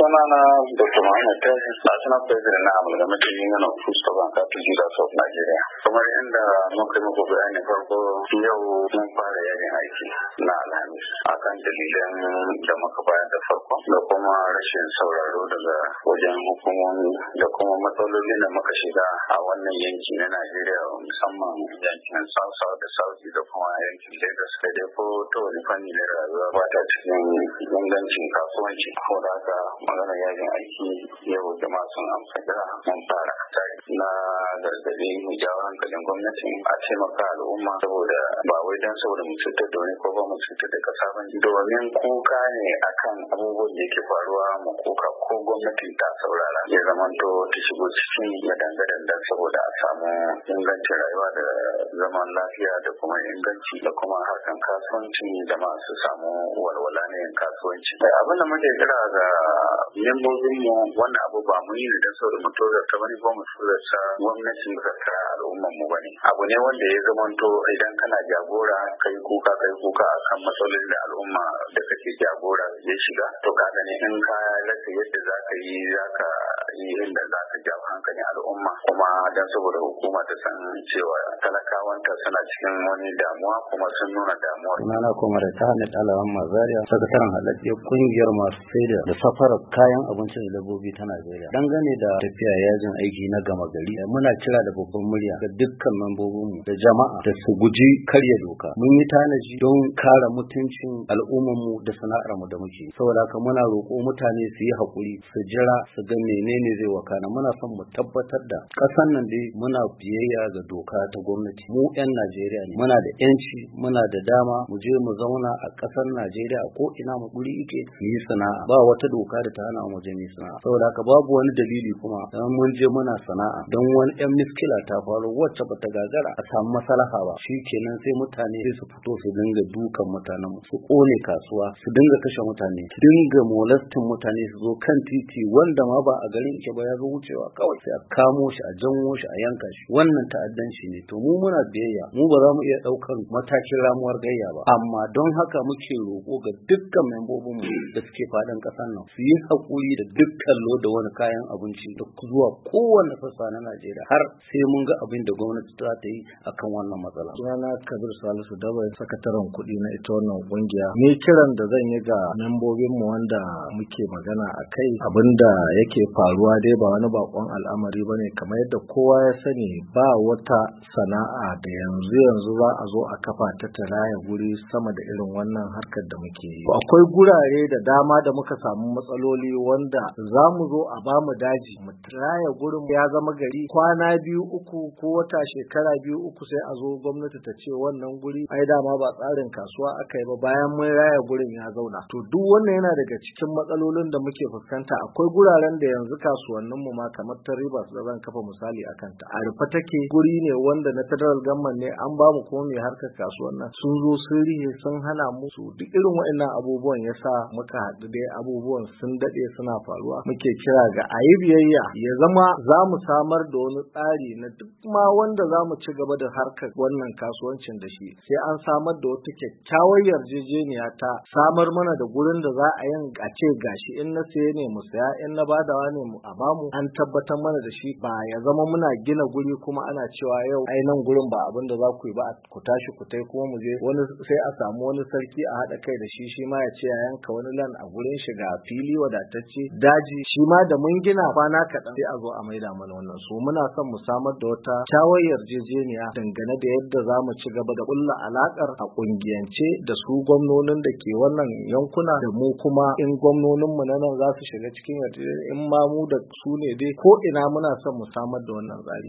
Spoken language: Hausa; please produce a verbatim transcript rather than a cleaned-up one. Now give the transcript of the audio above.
Sunana Doctor Muhammad Tashi, National President na Amalgamated Union of Foodstuff and Cattle Dealers of Nigeria. Kamar yadda muka yi muku bayani farko, yau mun fara yajin aiki na Alhamis akan dalilan da muka bayar da farko da kuma rashin sauraro daga wajen hukumomi da kuma matsalolin da muka shiga a wannan yanki na Najeriya, musamman yankin South South da South da kuma yankin Lagos. Da dai ko ta wani fanni na rayuwa ba ta cikin ingancin kasuwanci. Ko da haka magana yajin aiki yau jama'a sun amsa kira mun fara tare na gargaɗi mu jawo hankalin gwamnati a taimaka al'umma saboda ba wai don saboda mu cutar da wani ko ba mu cutar da kasa ba domin kuka ne akan abubuwan da yake faruwa mu kuka ko gwamnati ta saurara ya zamanto ta shigo cikin ya dangadan saboda a samu ingancin rayuwa da zaman lafiya da kuma inganci da kuma harkan kasuwanci da masu samu walwala ne kasuwanci. Abin da muke kira ga membobin mu wannan abu ba mu yi da saboda mu tozarta bane ko mu tozarta gwamnatin zakka al'umman mu bane. Abu ne wanda ya zamanto idan kana jagora kai kuka kai kuka akan matsalolin da al'umma da kake jagora ya shiga to ka gane in ka rasa yadda zaka yi zaka yi inda zaka jawo hankalin al'umma kuma dan saboda hukuma ta san cewa talakawanta suna cikin wani damuwa kuma sun nuna damuwa. Sunana kuma da ta Hamid Alawan Mazariya, sakataren halayyar kungiyar masu saida da safarar kayan abinci da dabbobi ta Najeriya. Dangane da tafiya yajin aiki na gama gari, muna kira da babban murya ga dukkan membobinmu da jama'a da su guji karya doka. Mun yi tanaji don kare mutuncin al'ummarmu da sana'armu da muke. Saboda haka muna roƙo mutane su yi haƙuri, su jira, su ga menene zai wakana. Muna son mu tabbatar da ƙasar nan dai muna biyayya ga doka ta gwamnati. Mu 'yan Najeriya ne, muna da 'yanci, muna da dama mu je mu zauna a ƙasar Najeriya ko ina mu guri yake mu yi sana'a. Ba wata doka da ta hana mu je mu sana'a. Saboda haka babu wani dalili kuma dan mun je muna sana'a don wani 'yan miskila ta faru wacce bata gagara a samu maslaha ba. Shikenan sai mutane su fito su dinga dukan mutanen mu, su kone kasuwa, su dinga kashe mutane, su dinga molestin mutane, su zo kan titi wanda ma ba a garin ke ba ya zo wucewa kawai sai a kamo shi, a janwo shi, a yanka shi. Wannan ta'addanci ne. To mu muna biyayya, mu ba za mu iya ɗaukar matakin ramuwar gayya ba, amma don haka muke roƙo ga dukkan membobin mu da suke faɗin ƙasar nan su yi haƙuri da dukkan loda wani kayan abinci da zuwa kowane sassa na Najeriya har sai mun ga abin da gwamnati za ta yi akan wannan matsala. Sunana Kabir Salisu Dabai, sakataren kuɗi na ita wannan ƙungiya. Ni kiran da zan yi ga membobin mu wanda muke magana a kai abinda yake faruwa dai ba wani bakon al'amari bane, kamar yadda kowa ya sani ba wata sana'a da yanzu yanzu za a zo a kafa ta taraya guri sama da irin wannan harkar da muke yi. Akwai gurare da dama da muka samu matsaloli wanda za mu zo a bamu daji mu raya gurin ya zama gari kwana biyu uku ko wata shekara biyu uku sai a zo gwamnati ta ce wannan guri ai dama ba tsarin kasuwa aka yi ba bayan mun raya gurin ya zauna. To duk wannan yana daga cikin matsalolin da muke fuskanta. Akwai guraren da yanzu kasuwannin mu ma kamar ta Rivers da zan kafa misali akan ta a rufe take, guri ne wanda na federal government ne an bamu kuma mai harkar kasuwan nan sun zo sun rihe sun hana mu su. Duk irin waɗannan abubuwan yasa muka haɗu dai abubuwan sun daɗe suna faruwa. Muke kira ga a yi biyayya ya zama za mu samar da wani tsari na duk ma wanda za mu ci gaba da harkar wannan kasuwancin da shi sai an samar da wata kyakkyawar yarjejeniya ta samar mana da gurin da za a yin a ce gashi in na saye ne mu saya, in na badawa ne mu a bamu, an tabbatar mana da shi. Ba ya zama muna gina guri kuma ana cewa yau ai nan gurin ba abin da za ku yi ba ku tashi ku tai kuma mu je wani sai a samu wani sarki a haɗa kai da shi shi ma ya ce ya yanka wani lan a gurin shi ga fili wadatacce daji shi ma da mun gina kwana kaɗan sai a zo a maida mana wannan. So muna son mu samar da wata kyawar yarjejeniya dangane da yadda za mu ci gaba da ƙulla alaƙar a ƙungiyance da su gwamnonin da ke wannan yankuna da mu kuma in gwamnonin mu na nan za su shiga cikin yarjejeniya in ma mu da su ne dai ko ina muna son mu samar da wannan tsari.